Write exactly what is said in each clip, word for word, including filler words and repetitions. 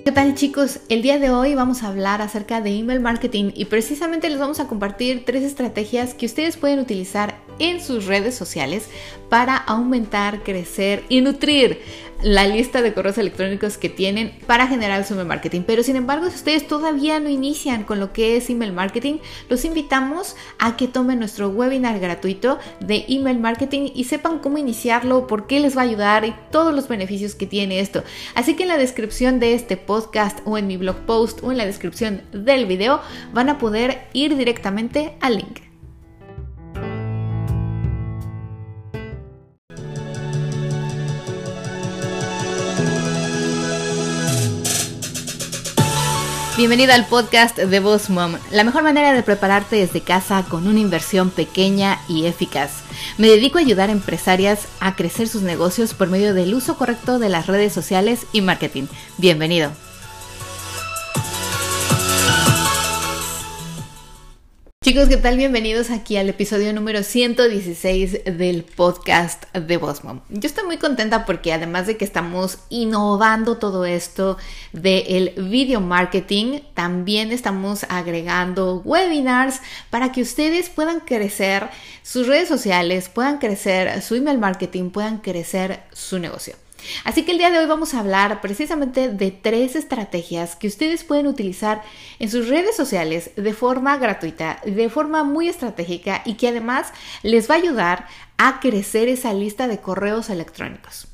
¿Qué tal, chicos? El día de hoy vamos a hablar acerca de email marketing y precisamente les vamos a compartir tres estrategias que ustedes pueden utilizar en sus redes sociales para aumentar, crecer y nutrir la lista de correos electrónicos que tienen para generar su email marketing. Pero sin embargo, si ustedes todavía no inician con lo que es email marketing, los invitamos a que tomen nuestro webinar gratuito de email marketing y sepan cómo iniciarlo, por qué les va a ayudar y todos los beneficios que tiene esto. Así que en la descripción de este podcast o en mi blog post o en la descripción del video van a poder ir directamente al link. Bienvenida al podcast de Boss Mom, la mejor manera de prepararte desde casa con una inversión pequeña y eficaz. Me dedico a ayudar a empresarias a crecer sus negocios por medio del uso correcto de las redes sociales y marketing. Bienvenido. Chicos, ¿qué tal? Bienvenidos aquí al episodio número ciento dieciséis del podcast de Boss Mom. Yo estoy muy contenta porque además de que estamos innovando todo esto del video marketing, también estamos agregando webinars para que ustedes puedan crecer sus redes sociales, puedan crecer su email marketing, puedan crecer su negocio. Así que el día de hoy vamos a hablar precisamente de tres estrategias que ustedes pueden utilizar en sus redes sociales de forma gratuita, de forma muy estratégica y que además les va a ayudar a crecer esa lista de correos electrónicos.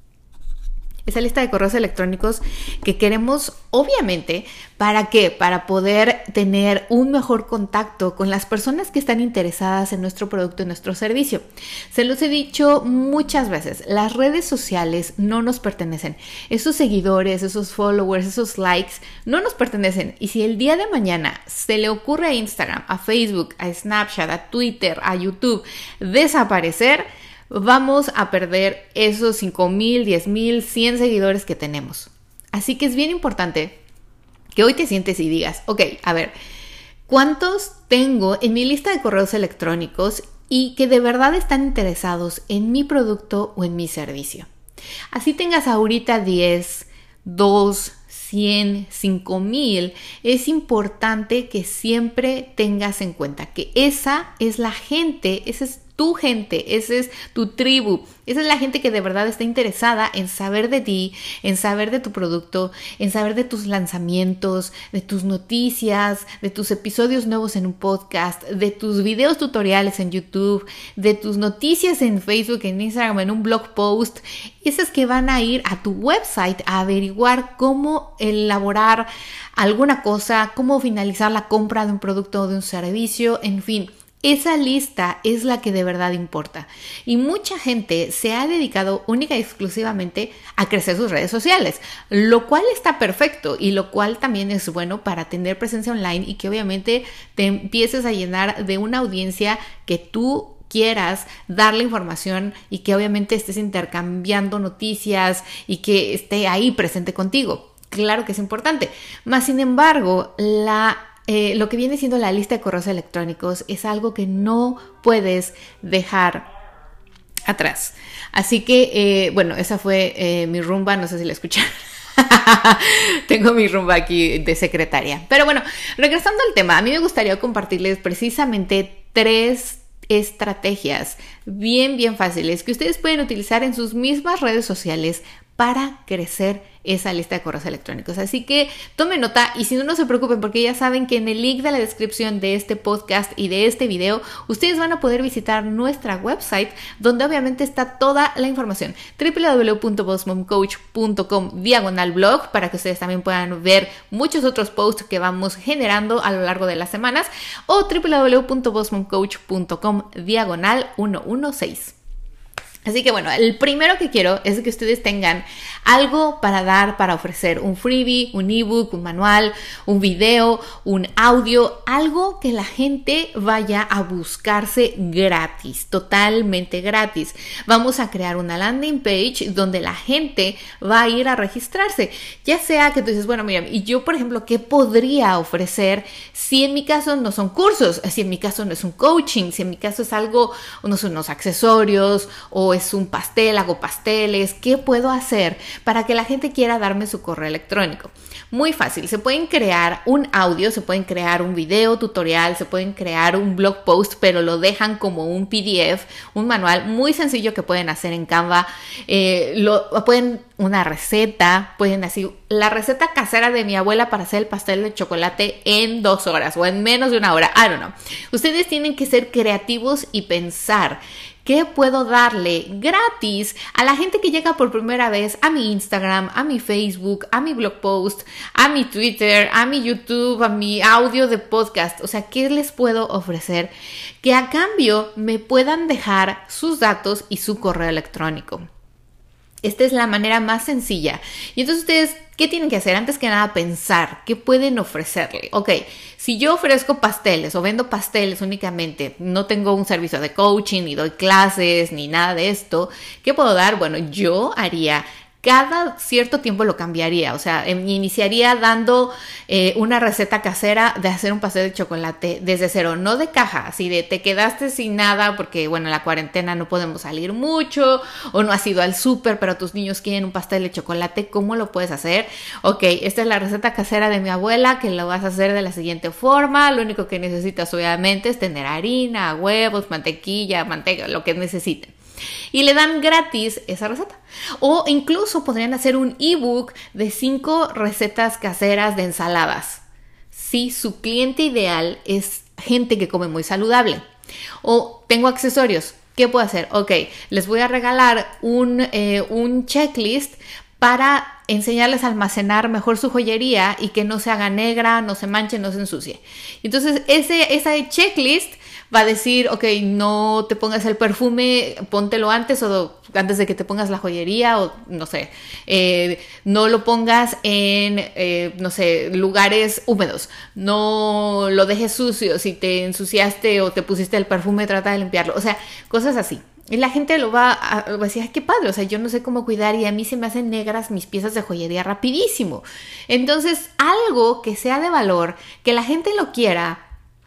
Esa lista de correos electrónicos que queremos, obviamente, ¿para qué? Para poder tener un mejor contacto con las personas que están interesadas en nuestro producto, en nuestro servicio. Se los he dicho muchas veces, las redes sociales no nos pertenecen. Esos seguidores, esos followers, esos likes, no nos pertenecen. Y si el día de mañana se le ocurre a Instagram, a Facebook, a Snapchat, a Twitter, a YouTube desaparecer, vamos a perder esos cinco mil, diez mil, cien seguidores que tenemos. Así que es bien importante que hoy te sientes y digas, ok, a ver, ¿cuántos tengo en mi lista de correos electrónicos y que de verdad están interesados en mi producto o en mi servicio? Así tengas ahorita diez, dos, cien, cinco mil, es importante que siempre tengas en cuenta que esa es la gente, esa es tu gente, esa es tu tribu, esa es la gente que de verdad está interesada en saber de ti, en saber de tu producto, en saber de tus lanzamientos, de tus noticias, de tus episodios nuevos en un podcast, de tus videos tutoriales en YouTube, de tus noticias en Facebook, en Instagram, en un blog post. Esas que van a ir a tu website a averiguar cómo elaborar alguna cosa, cómo finalizar la compra de un producto o de un servicio, en fin. Esa lista es la que de verdad importa y mucha gente se ha dedicado única y exclusivamente a crecer sus redes sociales, lo cual está perfecto y lo cual también es bueno para tener presencia online y que obviamente te empieces a llenar de una audiencia que tú quieras darle información y que obviamente estés intercambiando noticias y que esté ahí presente contigo. Claro que es importante, mas sin embargo la Eh, lo que viene siendo la lista de correos electrónicos es algo que no puedes dejar atrás. Así que, eh, bueno, esa fue eh, mi rumba, no sé si la escucharon. Tengo mi rumba aquí de secretaria. Pero bueno, regresando al tema, a mí me gustaría compartirles precisamente tres estrategias bien, bien fáciles que ustedes pueden utilizar en sus mismas redes sociales para crecer esa lista de correos electrónicos. Así que tomen nota y si no, no se preocupen porque ya saben que en el link de la descripción de este podcast y de este video, ustedes van a poder visitar nuestra website donde obviamente está toda la información. doble u doble u doble u punto boss mom coach punto com diagonal blog para que ustedes también puedan ver muchos otros posts que vamos generando a lo largo de las semanas o doble u doble u doble u punto boss mom coach punto com diagonal ciento dieciséis. Así que bueno, el primero que quiero es que ustedes tengan algo para dar, para ofrecer, un freebie, un ebook, un manual, un video, un audio, algo que la gente vaya a buscarse gratis, totalmente gratis. Vamos a crear una landing page donde la gente va a ir a registrarse, ya sea que tú dices, bueno, mira, y yo por ejemplo, ¿qué podría ofrecer si en mi caso no son cursos, si en mi caso no es un coaching, si en mi caso es algo, no son unos accesorios o es un pastel, hago pasteles. ¿Qué puedo hacer para que la gente quiera darme su correo electrónico? Muy fácil, se pueden crear un audio, se pueden crear un video tutorial, se pueden crear un blog post, pero lo dejan como un P D F, un manual muy sencillo que pueden hacer en Canva. Eh, lo, pueden una receta, pueden así, la receta casera de mi abuela para hacer el pastel de chocolate en dos horas o en menos de una hora, I don't know. Ustedes tienen que ser creativos y pensar ¿qué puedo darle gratis a la gente que llega por primera vez a mi Instagram, a mi Facebook, a mi blog post, a mi Twitter, a mi YouTube, a mi audio de podcast? O sea, ¿qué les puedo ofrecer? Que a cambio me puedan dejar sus datos y su correo electrónico. Esta es la manera más sencilla. Y entonces ustedes, ¿qué tienen que hacer? Antes que nada, pensar qué pueden ofrecerle. Ok, si yo ofrezco pasteles o vendo pasteles únicamente, no tengo un servicio de coaching, ni doy clases, ni nada de esto, ¿qué puedo dar? Bueno, yo haría... Cada cierto tiempo lo cambiaría, o sea, iniciaría dando eh, una receta casera de hacer un pastel de chocolate desde cero, no de caja, así de te quedaste sin nada porque, bueno, en la cuarentena no podemos salir mucho o no has ido al súper, pero tus niños quieren un pastel de chocolate, ¿cómo lo puedes hacer? Ok, esta es la receta casera de mi abuela que lo vas a hacer de la siguiente forma, lo único que necesitas obviamente es tener harina, huevos, mantequilla, manteca, lo que necesiten. Y le dan gratis esa receta. O incluso podrían hacer un ebook de cinco recetas caseras de ensaladas. Si su cliente ideal es gente que come muy saludable. O tengo accesorios. ¿Qué puedo hacer? Ok, les voy a regalar un, eh, un checklist para enseñarles a almacenar mejor su joyería y que no se haga negra, no se manche, no se ensucie. Entonces, ese, esa checklist va a decir, ok, no te pongas el perfume, póntelo antes o antes de que te pongas la joyería o no sé, eh, no lo pongas en, eh, no sé, lugares húmedos, no lo dejes sucio, si te ensuciaste o te pusiste el perfume, trata de limpiarlo, o sea, cosas así. Y la gente lo va a, va a decir, ay, qué padre, o sea, yo no sé cómo cuidar y a mí se me hacen negras mis piezas de joyería rapidísimo. Entonces, algo que sea de valor, que la gente lo quiera,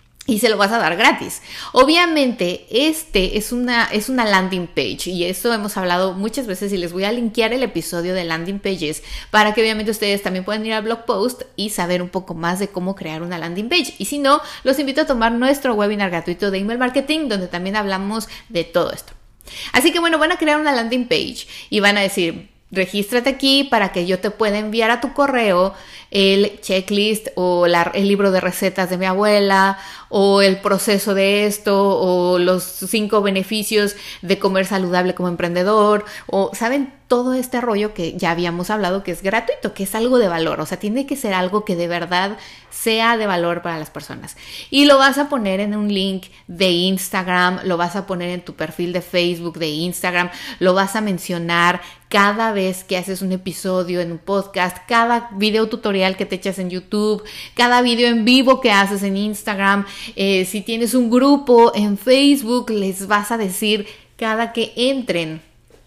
y se lo vas a dar gratis. Obviamente, este es una, es una landing page y eso hemos hablado muchas veces y les voy a linkear el episodio de landing pages para que obviamente ustedes también puedan ir al blog post y saber un poco más de cómo crear una landing page. Y si no, los invito a tomar nuestro webinar gratuito de email marketing donde también hablamos de todo esto. Así que bueno, van a crear una landing page y van a decir, regístrate aquí para que yo te pueda enviar a tu correo el checklist o la, el libro de recetas de mi abuela o el proceso de esto o los cinco beneficios de comer saludable como emprendedor o, ¿saben? Todo este rollo que ya habíamos hablado que es gratuito, que es algo de valor, o sea, tiene que ser algo que de verdad sea de valor para las personas. Y lo vas a poner en un link de Instagram, lo vas a poner en tu perfil de Facebook, de Instagram, lo vas a mencionar cada vez que haces un episodio en un podcast, cada video tutorial que te echas en YouTube, cada video en vivo que haces en Instagram, eh, si tienes un grupo en Facebook, les vas a decir cada que entren.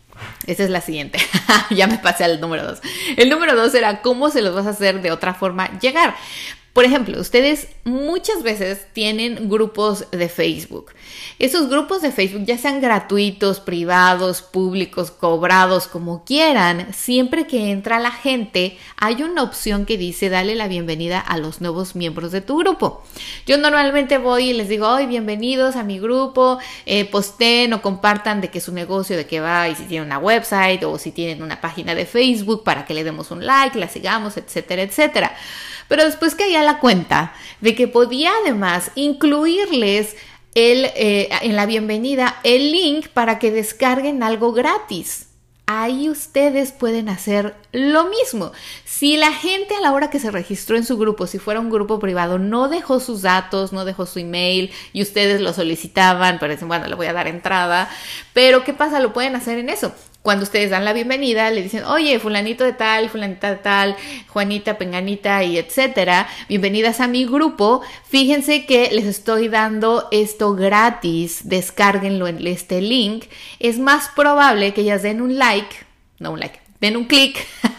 Esa es la siguiente. Ya me pasé al número dos. El número dos era cómo se los vas a hacer de otra forma llegar. Por ejemplo, ustedes muchas veces tienen grupos de Facebook. Esos grupos de Facebook, ya sean gratuitos, privados, públicos, cobrados, como quieran, siempre que entra la gente, hay una opción que dice dale la bienvenida a los nuevos miembros de tu grupo. Yo normalmente voy y les digo, hoy bienvenidos a mi grupo, eh, posteen o compartan de qué es su negocio, de qué va, y si tienen una website o si tienen una página de Facebook para que le demos un like, la sigamos, etcétera, etcétera. Pero después caía la cuenta de que podía además incluirles el, eh, en la bienvenida el link para que descarguen algo gratis. Ahí ustedes pueden hacer lo mismo. Si la gente a la hora que se registró en su grupo, si fuera un grupo privado, no dejó sus datos, no dejó su email y ustedes lo solicitaban, pero dicen, bueno, le voy a dar entrada. Pero ¿qué pasa? Lo pueden hacer en eso. Cuando ustedes dan la bienvenida, le dicen, oye, fulanito de tal, fulanita de tal, Juanita, Penganita y etcétera, bienvenidas a mi grupo. Fíjense que les estoy dando esto gratis, descárguenlo en este link. Es más probable que ellas den un like, no un like, den un clic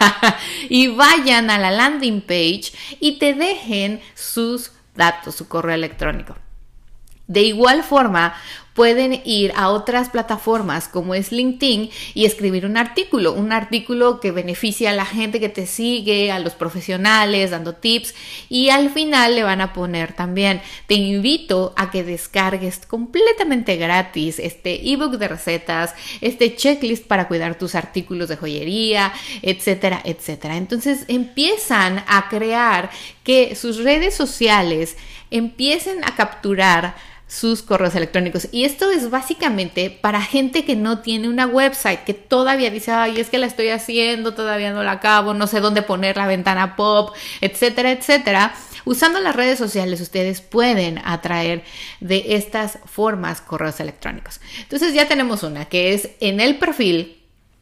y vayan a la landing page y te dejen sus datos, su correo electrónico. De igual forma, pueden ir a otras plataformas como es LinkedIn y escribir un artículo, un artículo que beneficie a la gente que te sigue, a los profesionales, dando tips, y al final le van a poner también: te invito a que descargues completamente gratis este ebook de recetas, este checklist para cuidar tus artículos de joyería, etcétera, etcétera. Entonces empiezan a crear que sus redes sociales empiecen a capturar sus correos electrónicos, y esto es básicamente para gente que no tiene una website, que todavía dice: ay, es que la estoy haciendo, todavía no la acabo, no sé dónde poner la ventana pop, etcétera, etcétera. Usando las redes sociales ustedes pueden atraer de estas formas correos electrónicos. Entonces ya tenemos una, que es en el perfil,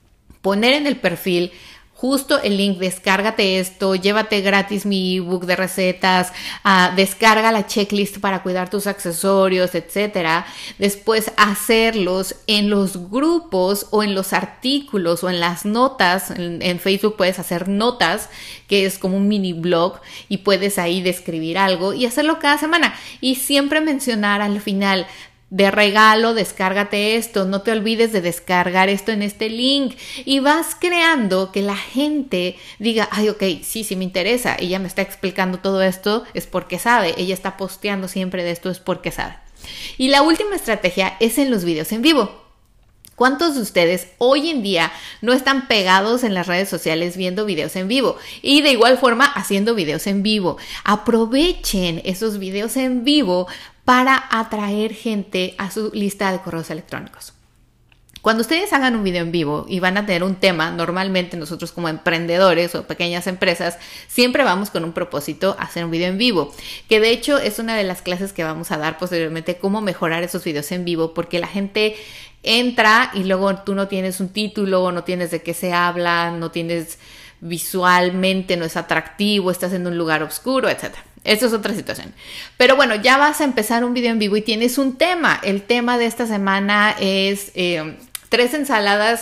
poner en el perfil justo el link: descárgate esto, llévate gratis mi ebook de recetas, uh, descarga la checklist para cuidar tus accesorios, etcétera. Después hacerlos en los grupos o en los artículos o en las notas. En, en Facebook puedes hacer notas, que es como un mini blog, y puedes ahí describir algo y hacerlo cada semana. Y siempre mencionar al final: de regalo, descárgate esto, no te olvides de descargar esto en este link, y vas creando que la gente diga: ay, ok, sí, sí me interesa, ella me está explicando todo esto, es porque sabe, ella está posteando siempre de esto, es porque sabe. Y la última estrategia es en los videos en vivo. ¿Cuántos de ustedes hoy en día no están pegados en las redes sociales viendo videos en vivo? Y de igual forma haciendo videos en vivo. Aprovechen esos videos en vivo para atraer gente a su lista de correos electrónicos. Cuando ustedes hagan un video en vivo y van a tener un tema, normalmente nosotros como emprendedores o pequeñas empresas siempre vamos con un propósito: hacer un video en vivo, que de hecho es una de las clases que vamos a dar posteriormente, cómo mejorar esos videos en vivo, porque la gente entra y luego tú no tienes un título, no tienes de qué se habla, no tienes visualmente, no es atractivo, estás en un lugar oscuro, etcétera. Eso es otra situación. Pero bueno, ya vas a empezar un video en vivo y tienes un tema. El tema de esta semana es eh, tres ensaladas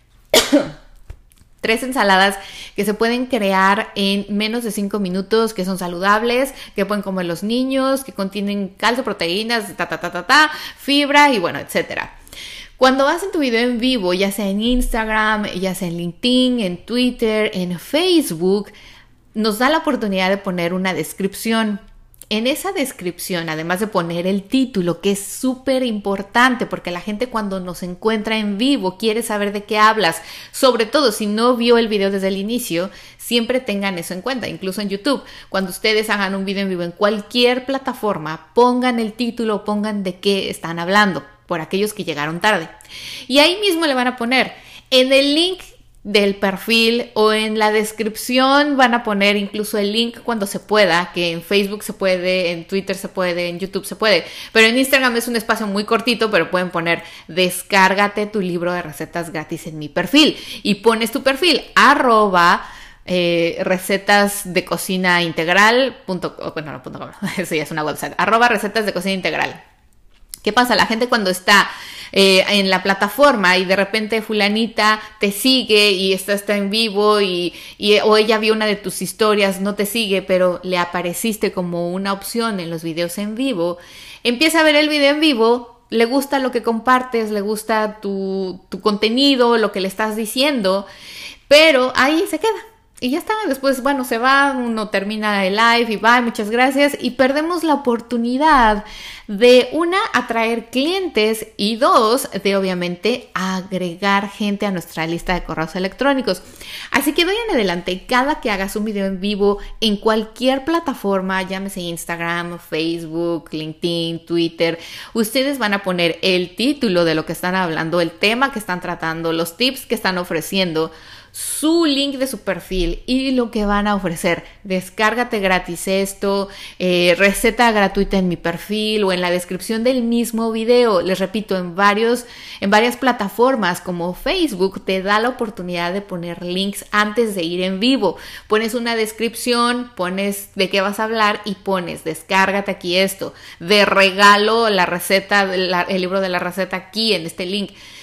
tres ensaladas que se pueden crear en menos de cinco minutos, que son saludables, que pueden comer los niños, que contienen calcio, proteínas, ta, ta, ta, ta, ta, fibra y bueno, etcétera. Cuando haces tu video en vivo, ya sea en Instagram, ya sea en LinkedIn, en Twitter, en Facebook, nos da la oportunidad de poner una descripción. En esa descripción, además de poner el título, que es súper importante porque la gente cuando nos encuentra en vivo quiere saber de qué hablas, sobre todo si no vio el video desde el inicio, siempre tengan eso en cuenta. Incluso en YouTube, cuando ustedes hagan un video en vivo en cualquier plataforma, pongan el título, pongan de qué están hablando, por aquellos que llegaron tarde. Y ahí mismo le van a poner en el link del perfil o en la descripción, van a poner incluso el link cuando se pueda, que en Facebook se puede, en Twitter se puede, en YouTube se puede, pero en Instagram es un espacio muy cortito, pero pueden poner: descárgate tu libro de recetas gratis en mi perfil, y pones tu perfil, arroba eh, recetas de cocina integral, punto, bueno, no, punto com, eso ya es una website, arroba recetas de cocina integral. ¿Qué pasa? La gente cuando está eh, en la plataforma y de repente fulanita te sigue y esta está en vivo y, y o ella vio una de tus historias, no te sigue, pero le apareciste como una opción en los videos en vivo, empieza a ver el video en vivo, le gusta lo que compartes, le gusta tu, tu contenido, lo que le estás diciendo, pero ahí se queda. Y ya está, después, bueno, se va, uno termina el live y bye, muchas gracias, y perdemos la oportunidad de, una, atraer clientes, y dos, de obviamente agregar gente a nuestra lista de correos electrónicos. Así que de hoy en adelante, cada que hagas un video en vivo en cualquier plataforma, llámese Instagram, Facebook, LinkedIn, Twitter, ustedes van a poner el título de lo que están hablando, el tema que están tratando, los tips que están ofreciendo, su link de su perfil y lo que van a ofrecer. Descárgate gratis esto, eh, receta gratuita en mi perfil o en la descripción del mismo video. Les repito, en varios, en varias plataformas como Facebook te da la oportunidad de poner links antes de ir en vivo. Pones una descripción, pones de qué vas a hablar y pones: descárgate aquí esto, de regalo la receta, la, el libro de la receta aquí en este link.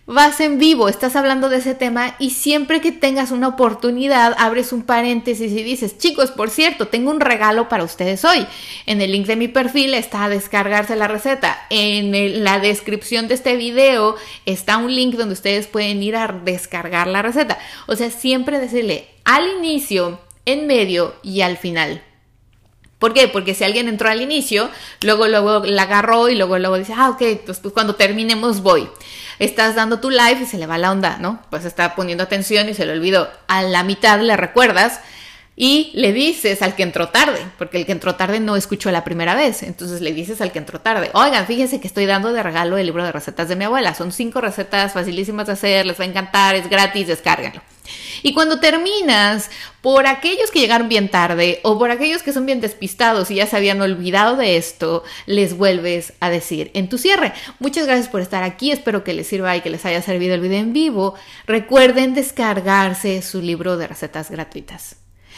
vas en vivo, estás hablando de ese tema y siempre que tengas una oportunidad abres un paréntesis y dices, chicos, por cierto, tengo un regalo para ustedes hoy. En el link de mi perfil está a descargarse la receta. En el, la descripción de este video está un link donde ustedes pueden ir a descargar la receta. O sea, siempre decirle al inicio, en medio y al final. ¿Por qué? Porque si alguien entró al inicio, luego luego la agarró y luego luego dice, ah, ok, pues, pues cuando terminemos voy. Estás dando tu live y se le va la onda, ¿no? Pues está poniendo atención y se le olvidó. A la mitad le recuerdas y le dices al que entró tarde, porque el que entró tarde no escuchó la primera vez. Entonces le dices al que entró tarde, oigan, fíjense que estoy dando de regalo el libro de recetas de mi abuela. Son cinco recetas facilísimas de hacer, les va a encantar, es gratis, descárganlo. Y cuando terminas, por aquellos que llegaron bien tarde o por aquellos que son bien despistados y ya se habían olvidado de esto, les vuelves a decir en tu cierre. Muchas gracias por estar aquí, espero que les sirva y que les haya servido el video en vivo. Recuerden descargarse su libro de recetas gratuitas.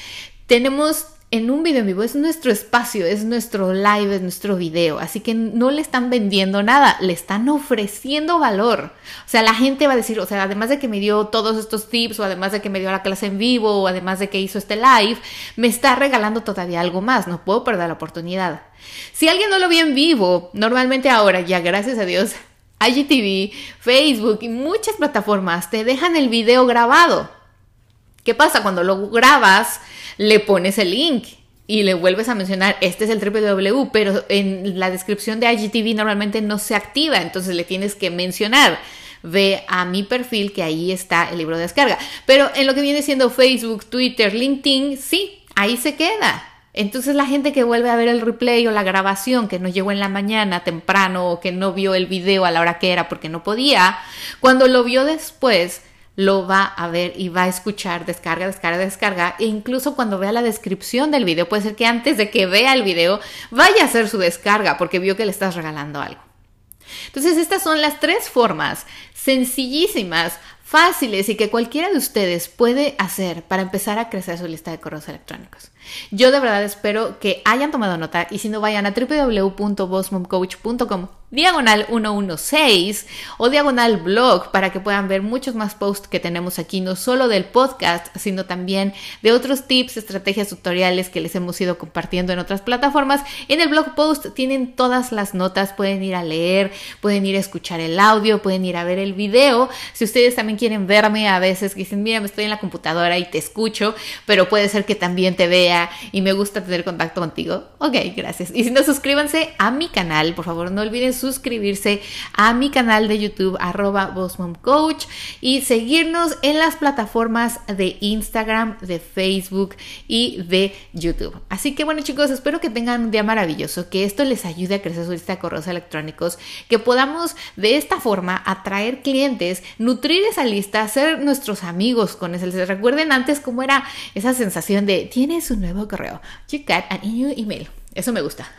Tenemos en un video en vivo, es nuestro espacio, es nuestro live, es nuestro video, así que no le están vendiendo nada, le están ofreciendo valor. O sea, la gente va a decir, o sea, además de que me dio todos estos tips, o además de que me dio la clase en vivo, o además de que hizo este live, me está regalando todavía algo más, no puedo perder la oportunidad. Si alguien no lo vio en vivo, normalmente ahora, ya gracias a Dios, I G T V, Facebook y muchas plataformas te dejan el video grabado. ¿Qué pasa? Cuando lo grabas, le pones el link y le vuelves a mencionar, este es el doble u doble u doble u, pero en la descripción de I G T V normalmente no se activa, entonces le tienes que mencionar, ve a mi perfil que ahí está el libro de descarga. Pero en lo que viene siendo Facebook, Twitter, LinkedIn, sí, ahí se queda. Entonces la gente que vuelve a ver el replay o la grabación que no llegó en la mañana temprano o que no vio el video a la hora que era porque no podía, cuando lo vio después, lo va a ver y va a escuchar, descarga, descarga, descarga, e incluso cuando vea la descripción del video, puede ser que antes de que vea el video vaya a hacer su descarga porque vio que le estás regalando algo. Entonces estas son las tres formas sencillísimas, fáciles y que cualquiera de ustedes puede hacer para empezar a crecer su lista de correos electrónicos. Yo de verdad espero que hayan tomado nota y si no vayan a doble u doble u doble u punto boss mom coach punto com diagonal ciento dieciséis o diagonal blog para que puedan ver muchos más posts que tenemos aquí, no solo del podcast, sino también de otros tips, estrategias, tutoriales que les hemos ido compartiendo en otras plataformas. En el blog post tienen todas las notas, pueden ir a leer, pueden ir a escuchar el audio, pueden ir a ver el video. Si ustedes también quieren verme a veces, que dicen, mira, me estoy en la computadora y te escucho, pero puede ser que también te vea y me gusta tener contacto contigo. Ok, gracias. Y si no, suscríbanse a mi canal, por favor, no olviden suscribirse a mi canal de YouTube, arroba bossmomcoach, y seguirnos en las plataformas de Instagram, de Facebook y de YouTube. Así que bueno, chicos, espero que tengan un día maravilloso, que esto les ayude a crecer su lista de correos electrónicos, que podamos de esta forma atraer clientes, nutrir esa lista, ser nuestros amigos con eso. ¿Les recuerden antes cómo era esa sensación de tienes un nuevo correo? You got a new email. Eso me gusta.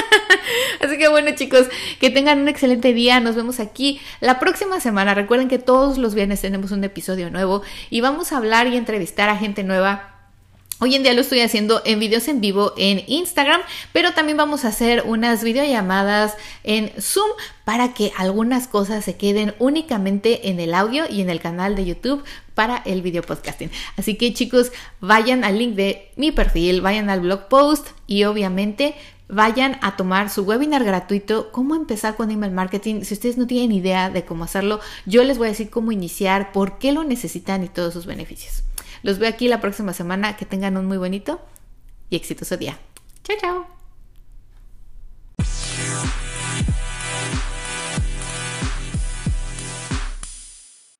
Así que bueno, chicos, que tengan un excelente día. Nos vemos aquí la próxima semana. Recuerden que todos los viernes tenemos un episodio nuevo y vamos a hablar y entrevistar a gente nueva. Hoy en día lo estoy haciendo en videos en vivo en Instagram, pero también vamos a hacer unas videollamadas en Zoom para que algunas cosas se queden únicamente en el audio y en el canal de YouTube para el video podcasting. Así que chicos, vayan al link de mi perfil, vayan al blog post y obviamente vayan a tomar su webinar gratuito, cómo empezar con email marketing. Si ustedes no tienen idea de cómo hacerlo, yo les voy a decir cómo iniciar, por qué lo necesitan y todos sus beneficios. Los veo aquí la próxima semana. Que tengan un muy bonito y exitoso día. Chao, chao.